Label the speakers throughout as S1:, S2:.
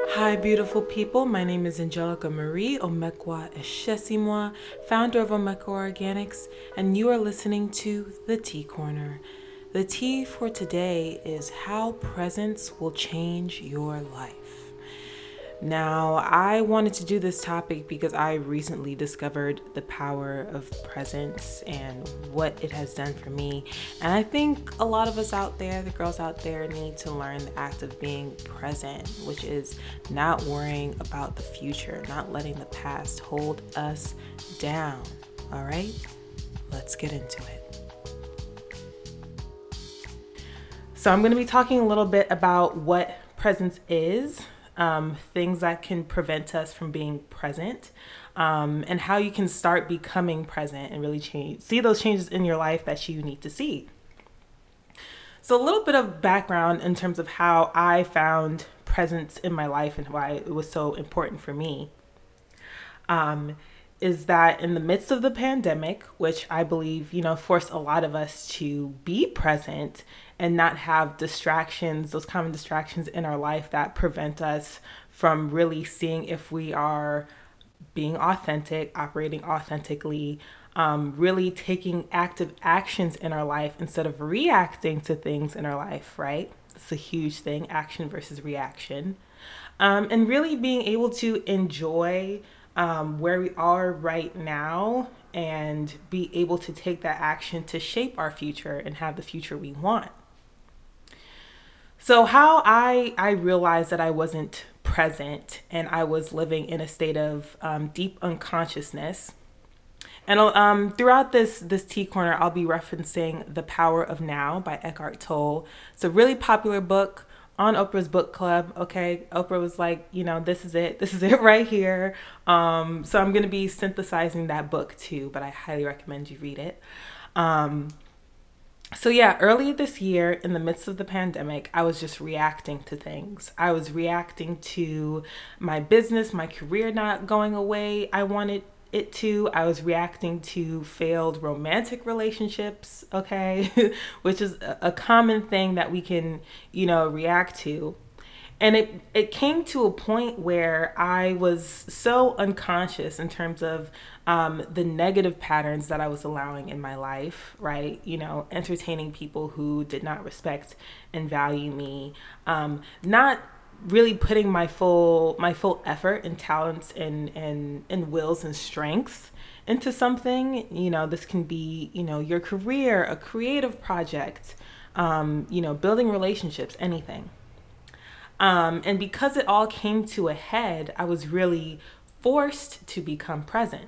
S1: Hi, beautiful people. My name is Angelica Marie Omekwa Eshesimwa, founder of Omekwa Organics, and you are listening to The Tea Corner. The tea for today is how presence will change your life. Now, I wanted to do this topic because I recently discovered the power of presence and what it has done for me. And I think a lot of us out there, the girls out there, need to learn the act of being present, which is not worrying about the future, not letting the past hold us down. All right, let's get into it. So, I'm going to be talking a little bit about what presence is. Things that can prevent us from being present, and how you can start becoming present and really see those changes in your life that you need to see. So a little bit of background in terms of how I found presence in my life and why it was so important for me. Is that in the midst of the pandemic, which I believe, forced a lot of us to be present and not have distractions, those common distractions in our life that prevent us from really seeing if we are being authentic, operating authentically, really taking active actions in our life instead of reacting to things in our life, right? It's a huge thing, action versus reaction. And really being able to enjoy where we are right now and be able to take that action to shape our future and have the future we want. So how I realized that I wasn't present and I was living in a state of deep unconsciousness. And throughout this tea corner, I'll be referencing The Power of Now by Eckhart Tolle. It's a really popular book on Oprah's book club. Okay, Oprah was like, this is it right here. So I'm going to be synthesizing that book too, but I highly recommend you read it. So yeah, earlier this year, in the midst of the pandemic, I was just reacting to things. I was reacting to my business, my career not going away. I wanted it to. I was reacting to failed romantic relationships, okay, which is a common thing that we can, react to. And it came to a point where I was so unconscious in terms of the negative patterns that I was allowing in my life, right? Entertaining people who did not respect and value me, not really putting my full effort and talents and wills and strengths into something. This can be, your career, a creative project, building relationships, anything. And because it all came to a head, I was really forced to become present.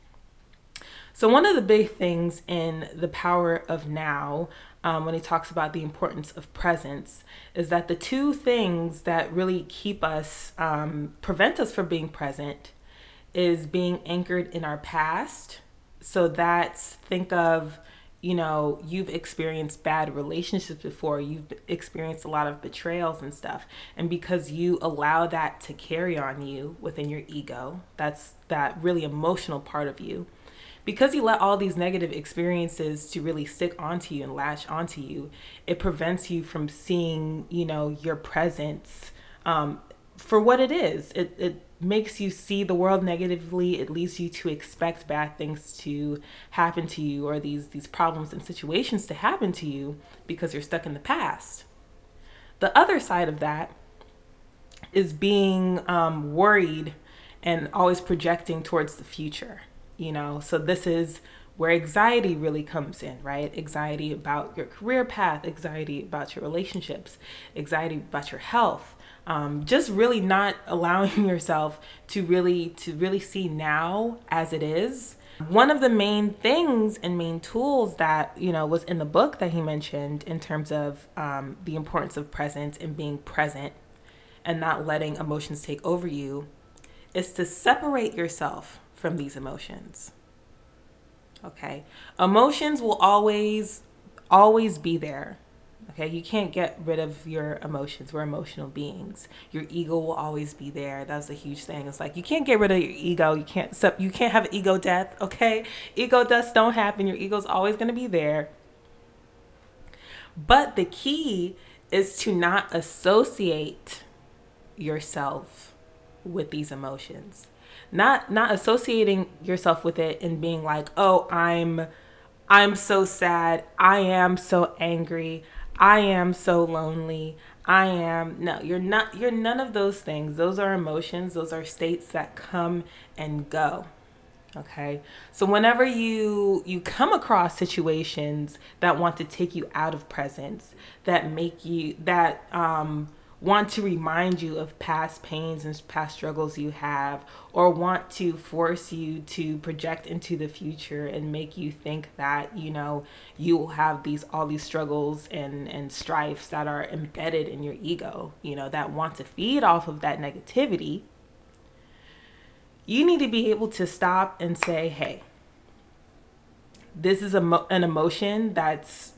S1: So one of the big things in The Power of Now, when he talks about the importance of presence, is that the two things that really keep us, prevent us from being present, is being anchored in our past. So that's, think of, you've experienced bad relationships before, you've experienced a lot of betrayals and stuff. And because you allow that to carry on you within your ego, that's that really emotional part of you. Because you let all these negative experiences to really stick onto you and latch onto you, it prevents you from seeing, your presence for what it is. It makes you see the world negatively. It leads you to expect bad things to happen to you, or these problems and situations to happen to you because you're stuck in the past. The other side of that is being worried and always projecting towards the future. So this is where anxiety really comes in, right? Anxiety about your career path, anxiety about your relationships, anxiety about your health. Just really not allowing yourself to really see now as it is. One of the main things and main tools that, was in the book that he mentioned in terms of the importance of presence and being present and not letting emotions take over you, is to separate yourself from these emotions. Okay? Emotions will always be there. Okay, you can't get rid of your emotions. We're emotional beings. Your ego will always be there. That's a huge thing. It's like you can't get rid of your ego. You can't have ego death. Okay, ego deaths don't happen. Your ego's always going to be there. But the key is to not associate yourself with these emotions. Not associating yourself with it and being like, "Oh, I'm so sad. I am so angry. I am so lonely. I am." No, you're not. You're none of those things. Those are emotions. Those are states that come and go. Okay. So whenever you come across situations that want to take you out of presence, that make you that want to remind you of past pains and past struggles you have, or want to force you to project into the future and make you think that, you will have all these struggles and strifes that are embedded in your ego, that want to feed off of that negativity, you need to be able to stop and say, hey, this is an emotion that's,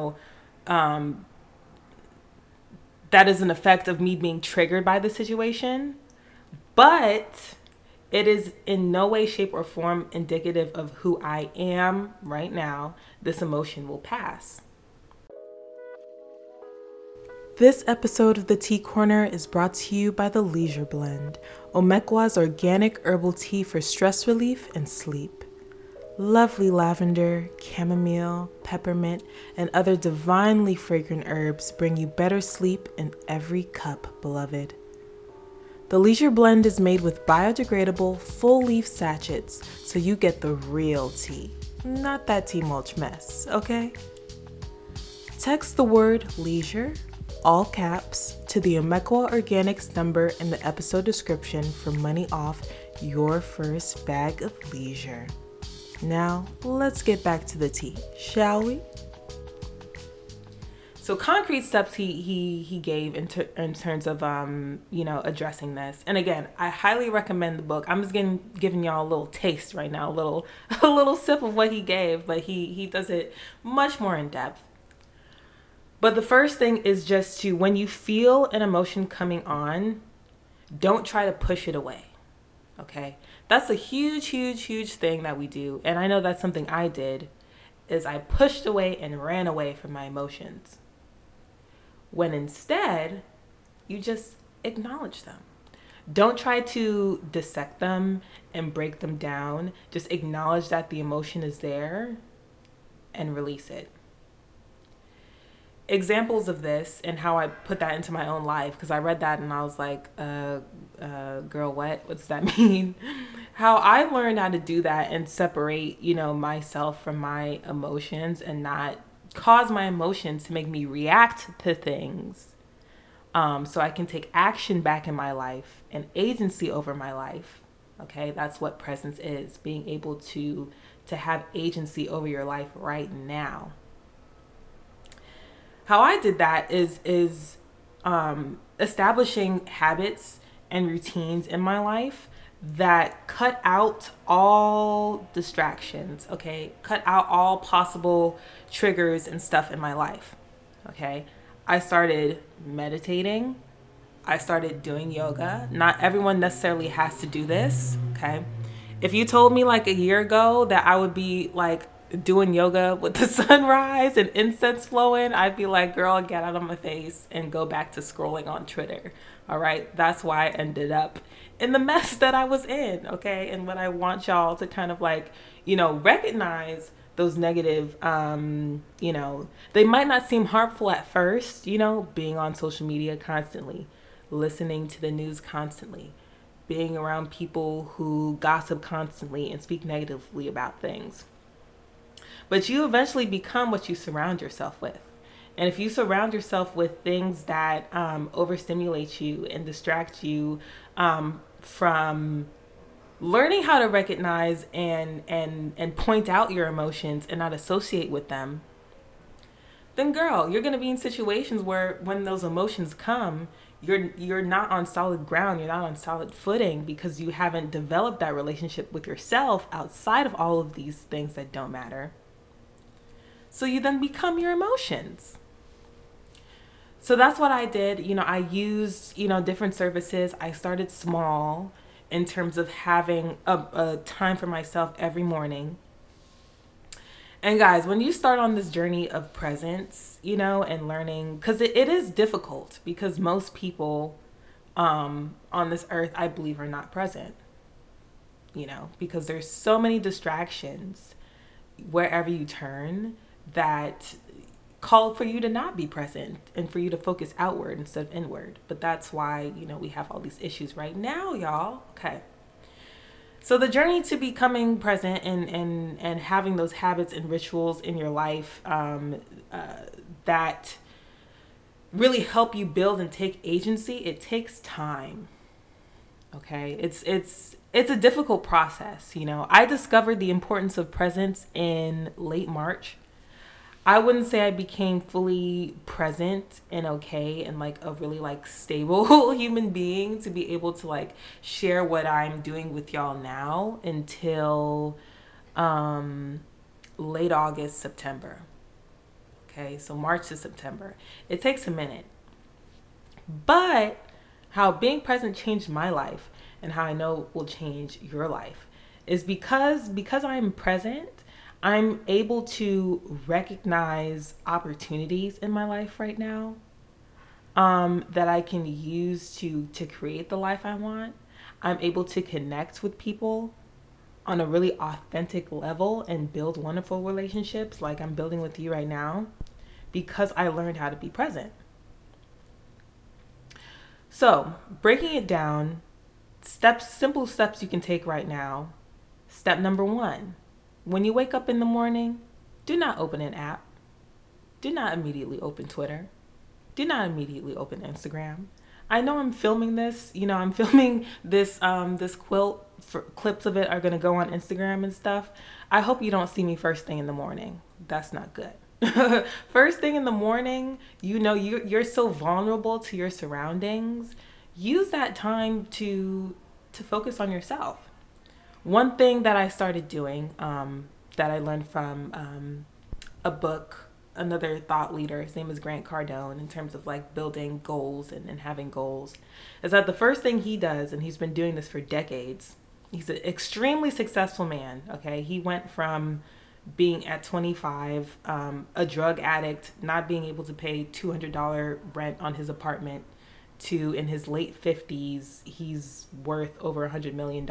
S1: that is an effect of me being triggered by the situation, but it is in no way, shape, or form indicative of who I am right now. This emotion will pass. This episode of the Tea Corner is brought to you by the Leisure Blend, Omekwa's organic herbal tea for stress relief and sleep. Lovely lavender, chamomile, peppermint, and other divinely fragrant herbs bring you better sleep in every cup, beloved. The Leisure Blend is made with biodegradable, full-leaf sachets, so you get the real tea, not that tea mulch mess, okay? Text the word leisure, all caps, to the Omekwa Organics number in the episode description for money off your first bag of leisure. Now, let's get back to the tea, shall we? So concrete steps he gave in terms of, addressing this. And again, I highly recommend the book. I'm just giving y'all a little taste right now, a little sip of what he gave, but he does it much more in depth. But the first thing is just to, when you feel an emotion coming on, don't try to push it away. Okay? That's a huge, huge, huge thing that we do. And I know that's something I did, is I pushed away and ran away from my emotions. When instead, you just acknowledge them. Don't try to dissect them and break them down. Just acknowledge that the emotion is there and release it. Examples of this and how I put that into my own life, because I read that and I was like, girl, what does that mean? How I learned how to do that and separate, myself from my emotions and not cause my emotions to make me react to things, so I can take action back in my life and agency over my life. Okay, that's what presence is, being able to have agency over your life right now. How I did that is establishing habits and routines in my life that cut out all distractions, okay? Cut out all possible triggers and stuff in my life, okay? I started meditating. I started doing yoga. Not everyone necessarily has to do this, okay? If you told me like a year ago that I would be like doing yoga with the sunrise and incense flowing, I'd be like, girl, get out of my face and go back to scrolling on Twitter. All right. That's why I ended up in the mess that I was in. Okay. And what I want y'all to kind of like, recognize those negative, they might not seem harmful at first, being on social media constantly, listening to the news constantly, being around people who gossip constantly and speak negatively about things. But you eventually become what you surround yourself with. And if you surround yourself with things that overstimulate you and distract you from learning how to recognize and point out your emotions and not associate with them, then girl, you're going to be in situations where when those emotions come, you're not on solid ground, you're not on solid footing, because you haven't developed that relationship with yourself outside of all of these things that don't matter. So you then become your emotions. So that's what I did. I used, different services. I started small in terms of having a time for myself every morning. And guys, when you start on this journey of presence, and learning, because it is difficult, because most people on this earth, I believe, are not present, because there's so many distractions wherever you turn that call for you to not be present and for you to focus outward instead of inward. But that's why, we have all these issues right now, y'all. Okay. So the journey to becoming present and having those habits and rituals in your life that really help you build and take agency, it takes time. Okay, it's a difficult process. I discovered the importance of presence in late March. I wouldn't say I became fully present and okay and like a really like stable human being to be able to like share what I'm doing with y'all now until late August, September. Okay, so March to September. It takes a minute. But how being present changed my life and how I know will change your life is because I'm present, I'm able to recognize opportunities in my life right now that I can use to create the life I want. I'm able to connect with people on a really authentic level and build wonderful relationships like I'm building with you right now because I learned how to be present. So, breaking it down, simple steps you can take right now. Step number 1. When you wake up in the morning, do not open an app. Do not immediately open Twitter. Do not immediately open Instagram. I know I'm filming this. I'm filming this this quilt. Clips of it are going to go on Instagram and stuff. I hope you don't see me first thing in the morning. That's not good. First thing in the morning, you're so vulnerable to your surroundings. Use that time to focus on yourself. One thing that I started doing that I learned from a book, another thought leader, his name is Grant Cardone, in terms of like building goals and having goals, is that the first thing he does, and he's been doing this for decades, he's an extremely successful man, okay? He went from being at 25, a drug addict, not being able to pay $200 rent on his apartment, to in his late 50s, he's worth over $100 million,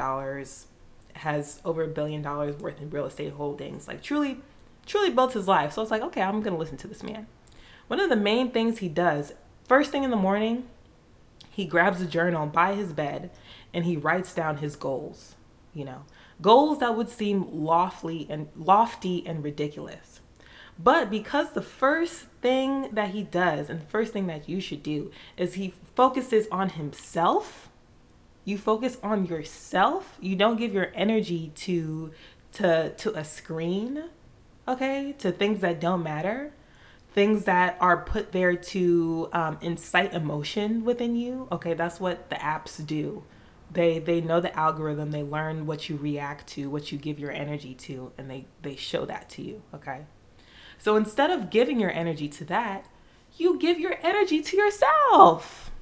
S1: has over $1 billion worth in real estate holdings, like truly built his life. So it's like, okay, I'm going to listen to this man. One of the main things he does, first thing in the morning, he grabs a journal by his bed and he writes down his goals, goals that would seem lofty and ridiculous. But because the first thing that he does and the first thing that you should do is he focuses on himself. You focus on yourself. You don't give your energy to a screen, okay? To things that don't matter. Things that are put there to incite emotion within you. Okay, that's what the apps do. They know the algorithm. They learn what you react to, what you give your energy to, and they show that to you, okay? So instead of giving your energy to that, you give your energy to yourself,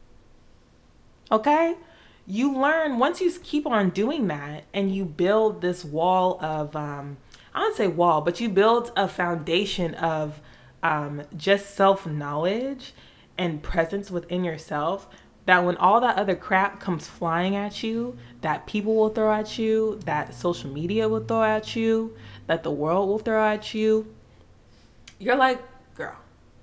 S1: okay? You learn, once you keep on doing that and you build this wall of, I don't say wall, but you build a foundation of just self-knowledge and presence within yourself, that when all that other crap comes flying at you, that people will throw at you, that social media will throw at you, that the world will throw at you, you're like, girl,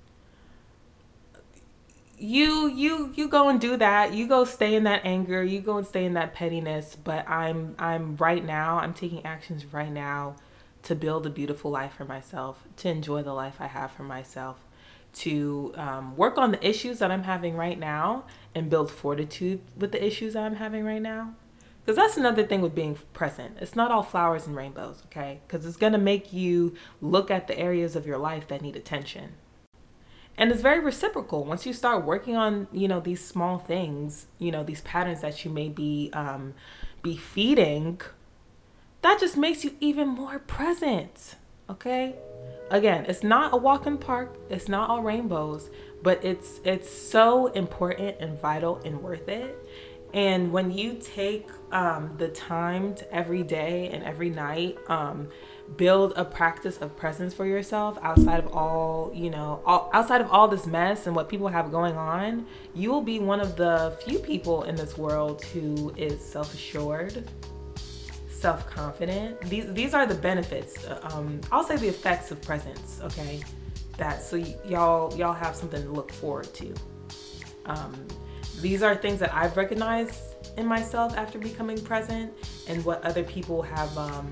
S1: you go and do that. You go stay in that anger. You go and stay in that pettiness. But I'm taking actions right now to build a beautiful life for myself, to enjoy the life I have for myself, to work on the issues that I'm having right now and build fortitude with the issues that I'm having right now. Because that's another thing with being present. It's not all flowers and rainbows, okay? Because it's going to make you look at the areas of your life that need attention. And it's very reciprocal. Once you start working on, these small things, these patterns that you may be feeding, that just makes you even more present, okay? Again, it's not a walk in the park. It's not all rainbows, but it's so important and vital and worth it. And when you take the time to every day and every night build a practice of presence for yourself outside of outside of all this mess and what people have going on, you will be one of the few people in this world who is self-assured, self-confident. These are the benefits. I'll say the effects of presence, okay? Y'all have something to look forward to. These are things that I've recognized in myself after becoming present, and what other people have,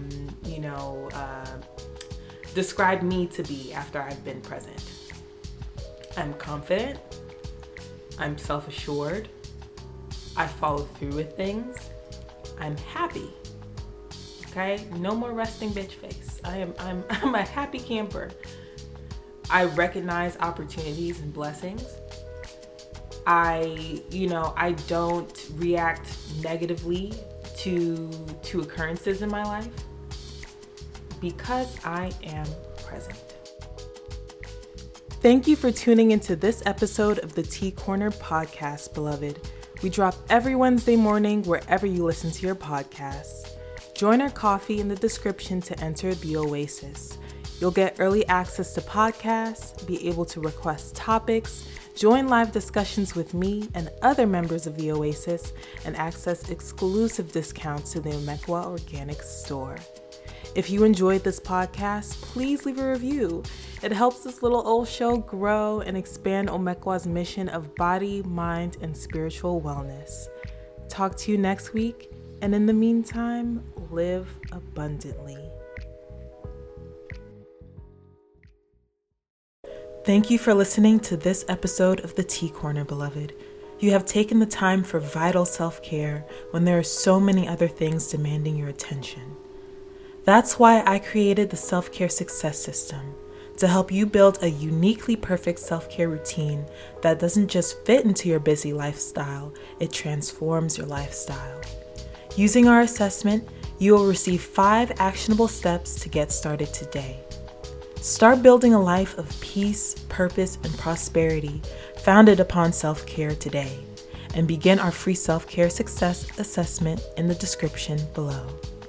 S1: described me to be after I've been present. I'm confident. I'm self-assured. I follow through with things. I'm happy. Okay? No more resting bitch face. I'm a happy camper. I recognize opportunities and blessings. I don't react negatively to occurrences in my life because I am present. Thank you for tuning into this episode of the Tea Corner podcast, beloved. We drop every Wednesday morning wherever you listen to your podcasts. Join our coffee in the description to enter the Oasis. You'll get early access to podcasts, be able to request topics, join live discussions with me and other members of the Oasis, and access exclusive discounts to the Omekwa Organic Store. If you enjoyed this podcast, please leave a review. It helps this little old show grow and expand Omekwa's mission of body, mind, and spiritual wellness. Talk to you next week, and in the meantime, live abundantly. Thank you for listening to this episode of the Tea Corner, beloved. You have taken the time for vital self-care when there are so many other things demanding your attention. That's why I created the Self-Care Success System, to help you build a uniquely perfect self-care routine that doesn't just fit into your busy lifestyle, it transforms your lifestyle. Using our assessment, you will receive 5 actionable steps to get started today. Start building a life of peace, purpose, and prosperity founded upon self-care today, and begin our free self-care success assessment in the description below.